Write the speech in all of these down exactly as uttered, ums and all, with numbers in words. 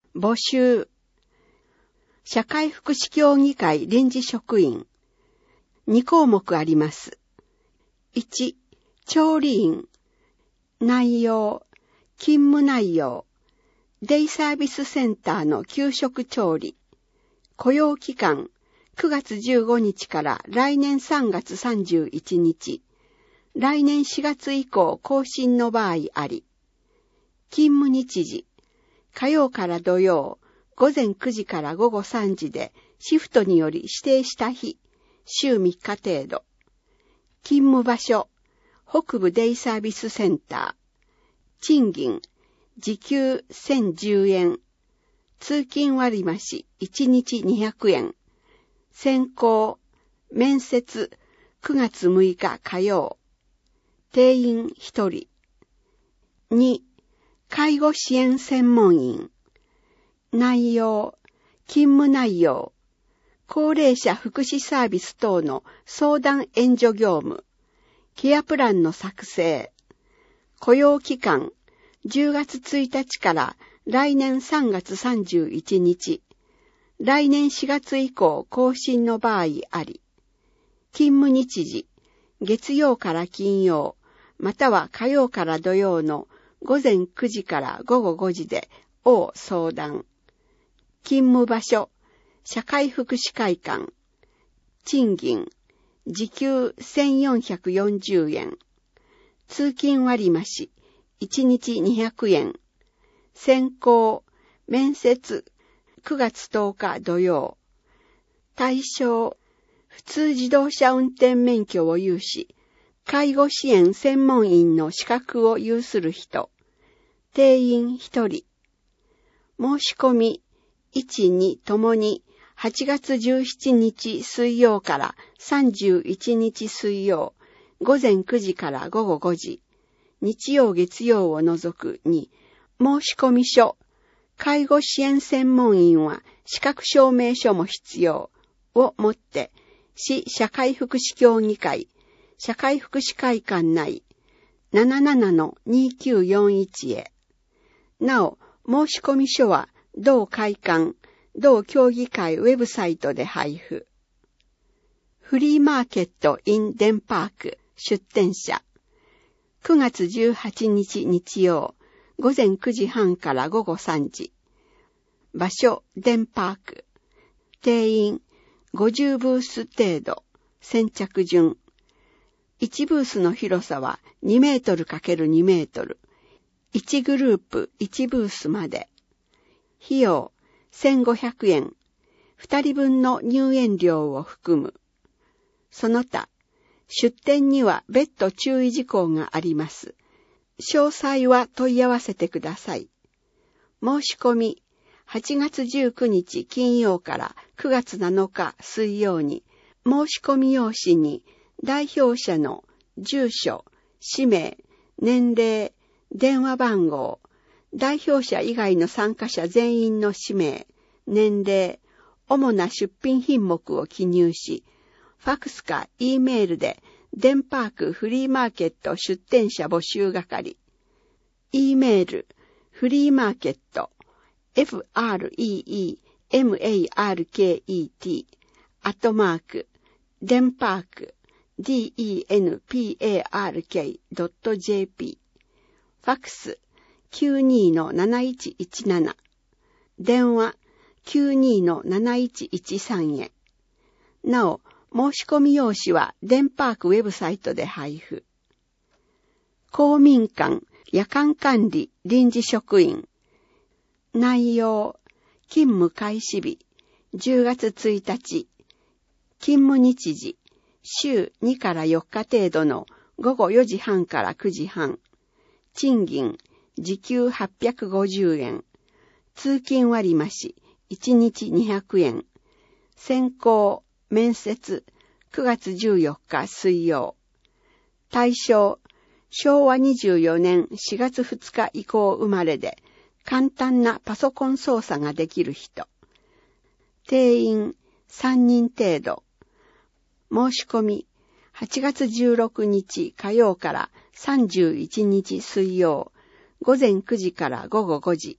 募集。社会福祉協議会臨時職員。に項目あります。いち、調理員。内容、勤務内容。デイサービスセンターの給食調理。雇用期間、くがつじゅうごにちから来年さんがつさんじゅういちにち。来年しがつ以降更新の場合あり。勤務日時、火曜から土曜、午前くじから午後さんじでシフトにより指定した日、週みっか程度。勤務場所、北部デイサービスセンター。賃金、時給せんじゅうえん。通勤割増いちにちにひゃくえん。選考、面接、くがつむいか火曜。定員ひとり。に、介護支援専門員。内容、勤務内容、高齢者福祉サービス等の相談援助業務、ケアプランの作成、雇用期間、じゅうがつついたちから来年さんがつさんじゅういちにち、来年しがつ以降更新の場合あり、勤務日時、月曜から金曜、または火曜から土曜の午前くじから午後ごじで、を相談。勤務場所、社会福祉会館。賃金、時給せんよんひゃくよんじゅうえん。通勤割増、いちにちにひゃくえん。選考、面接、くがつとおか土曜。対象、普通自動車運転免許を有し、介護支援専門員の資格を有する人。定員ひとり。申し込み、いち、にともにはちがつじゅうしちにち水曜からさんじゅういちにち水曜、午前くじから午後ごじ、日曜月曜を除くに、申込書、介護支援専門員は資格証明書も必要をもって、市社会福祉協議会、社会福祉会館内 ななななのにきゅうよんいち へ。なお、申込書は同会館、同協議会ウェブサイトで配布。フリーマーケット in デンパーク出店者。くがつじゅうはちにち日曜、午前くじはんから午後さんじ。場所、デンパーク。定員、ごじゅうブース程度。先着順。いちブースの広さはにメートルかけるにメートル。いちグループいちブースまで。費用せんごひゃくえん。ふたりぶんの入園料を含む。その他、出店には別途注意事項があります。詳細は問い合わせてください。申し込み、はちがつじゅうくにち金曜からくがつなのか水曜に、申し込み用紙に代表者の住所、氏名、年齢、電話番号、代表者以外の参加者全員の氏名、年齢、主な出品品目を記入し、ファクスか E メールでデンパークフリーマーケット出店者募集係、E メール、フリーマーケット、フリーマーケット、アットマーク、デンパーク、denpark.jp、ファクス、きゅうにのなないちいちなな、電話 きゅうにのなないちいちさん へ。なお、申し込み用紙はデンパークウェブサイトで配布。公民館夜間管理臨時職員。内容、勤務開始日、じゅうがつついたち。勤務日時、週にからよっか程度のごごよじはんからくじはん。賃金、時給はっぴゃくごじゅうえん。通勤割増、いちにちにひゃくえん。選考、面接、くがつじゅうよっか水曜。対象、しょうわにじゅうよねんしがつふつか以降生まれで、簡単なパソコン操作ができる人。定員さんにん程度。申し込み、はちがつじゅうろくにち火曜からさんじゅういちにち水曜、午前くじから午後ごじ、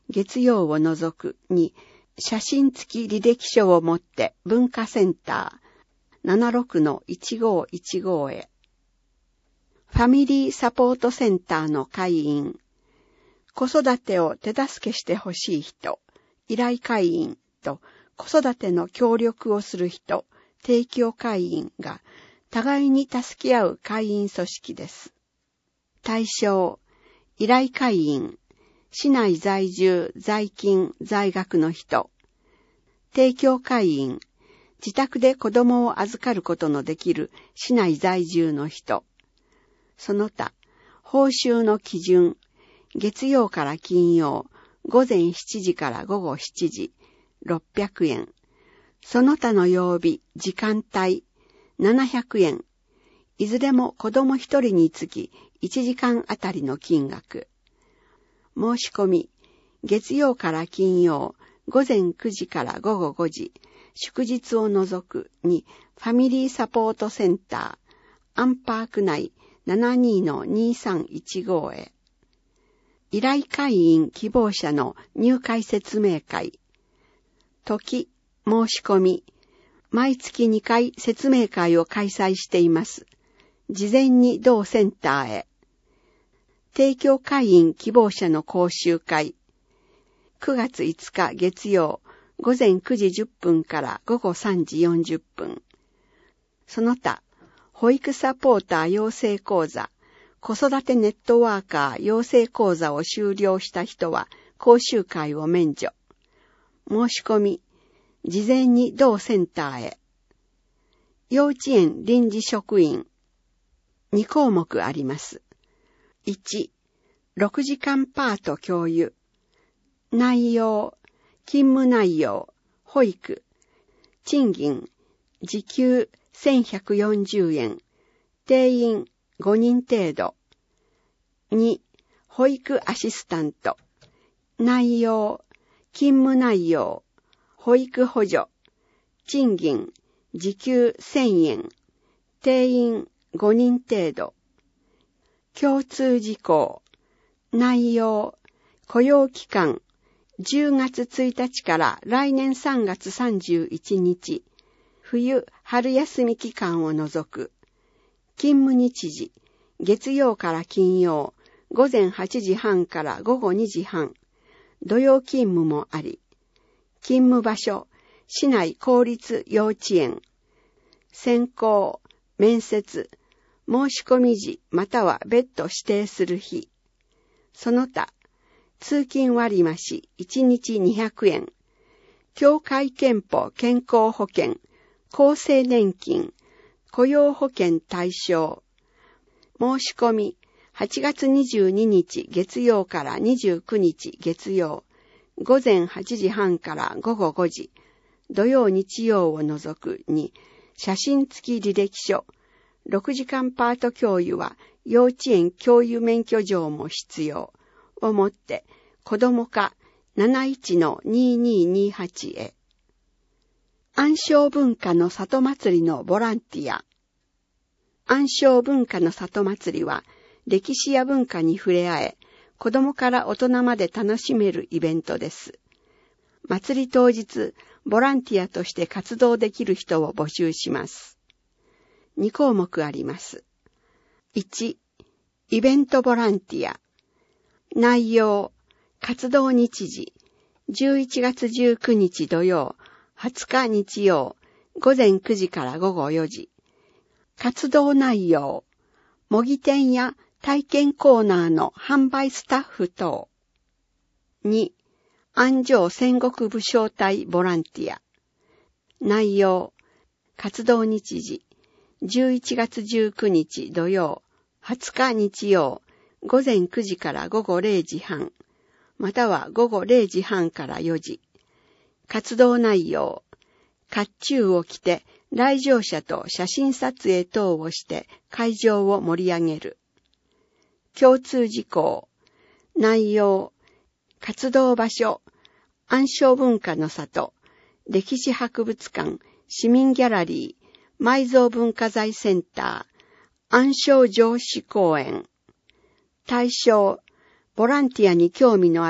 月曜を除くに、写真付き履歴書を持って文化センター ななじゅうろくのいちごいちご へ。ファミリーサポートセンターの会員。子育てを手助けしてほしい人、依頼会員と子育ての協力をする人、提供会員が互いに助け合う会員組織です。対象、依頼会員、市内在住、在勤、在学の人。提供会員、自宅で子供を預かることのできる市内在住の人。その他、報酬の基準、月曜から金曜、午前しちじから午後しちじ、ろっぴゃくえん。その他の曜日、時間帯、ななひゃくえん。いずれも子供一人につきいちじかんあたりの金額。申し込み、月曜から金曜、午前くじから午後ごじ、祝日を除くに、ファミリーサポートセンター、アンパーク内 ななじゅうにのにさんいちご へ。依頼会員希望者の入会説明会。時、申し込み、毎月にかい説明会を開催しています。事前に同センターへ。提供会員希望者の講習会。くがついつか月曜、午前くじじゅっぷんから午後さんじよんじゅっぷん。その他、保育サポーター養成講座、子育てネットワーカー養成講座を修了した人は講習会を免除。申し込み、事前に同センターへ。幼稚園臨時職員。に項目あります。いち、ろくじかんパート教諭。内容、勤務内容、保育。賃金、時給せんひゃくよんじゅうえん。定員ごにん程度。に、保育アシスタント。内容、勤務内容、保育補助。賃金、時給せんえん。定員ごにん程度。共通事項。内容、雇用期間、じゅうがつついたちから来年さんがつさんじゅういちにち、冬・春休み期間を除く。勤務日時、月曜から金曜、午前はちじはんから午後にじはん、土曜勤務もあり。勤務場所、市内公立幼稚園。選考、面接、申し込み時または別途指定する日。その他、通勤割増いちにちにひゃくえん。協会憲法健康保険、厚生年金、雇用保険対象。申し込み、はちがつにじゅうににち月曜からにじゅうくにち月曜、午前はちじはんから午後ごじ、土曜日曜を除くに、写真付き履歴書。ろくじかんパート教諭は幼稚園教諭免許状も必要をもって子ども課 ななじゅういちのににーにーはち へ。暗唱文化の里祭りのボランティア。暗唱文化の里祭りは歴史や文化に触れ合え、子どもから大人まで楽しめるイベントです。祭り当日、ボランティアとして活動できる人を募集します。に項目あります。いち、イベントボランティア。内容、活動日時、じゅういちがつじゅうくにち土曜、はつか日曜、午前くじから午後よじ。活動内容、模擬店や体験コーナーの販売スタッフ等。に、安城戦国武将隊ボランティア。内容、活動日時、じゅういちがつじゅうくにち土曜、はつか日曜、午前くじから午後れいじはん、または午後れいじはんからよじ。活動内容、甲冑を着て来場者と写真撮影等をして会場を盛り上げる。共通事項、内容、活動場所、暗唱文化の里、歴史博物館、市民ギャラリー、埋蔵文化財センター、暗唱城址公園。対象、ボランティアに興味のある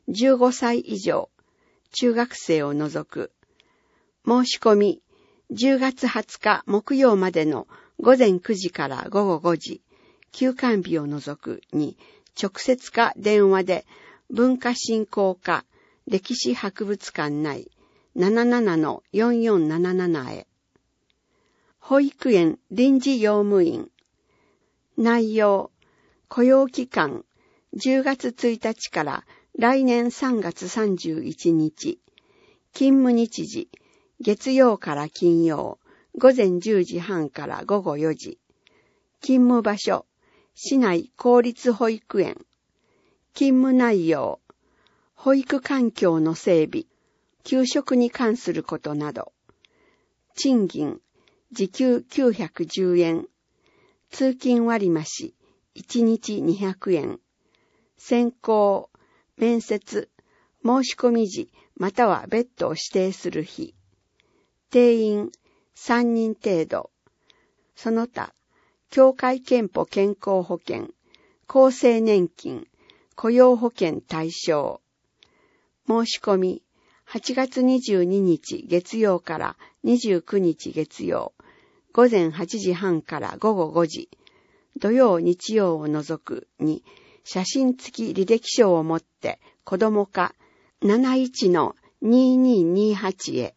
じゅうごさい以上、中学生を除く。申し込み、じゅうがつはつか木曜までのごぜんくじからごごごじ、休館日を除くに、直接か電話で文化振興課歴史博物館内 ななななのよんよんなななな へ。保育園臨時用務員。内容、雇用期間じゅうがつついたちから来年さんがつさんじゅういちにち。勤務日時、月曜から金曜、ごぜんじゅうじはんからごごよじ。勤務場所、市内公立保育園。勤務内容、保育環境の整備、給食に関することなど。賃金、時給きゅうひゃくじゅうえん。通勤割増、いちにちにひゃくえん。選考、面接、申し込み時または別途指定する日。定員さんにん程度。その他、協会憲法健康保険、厚生年金、雇用保険対象。申し込み、はちがつにじゅうににち月曜からにじゅうくにち月曜、ごぜんはちじはんからごごごじ、土曜日曜を除くに、写真付き履歴書を持って子ども課 なないちのにーにーにーはち へ。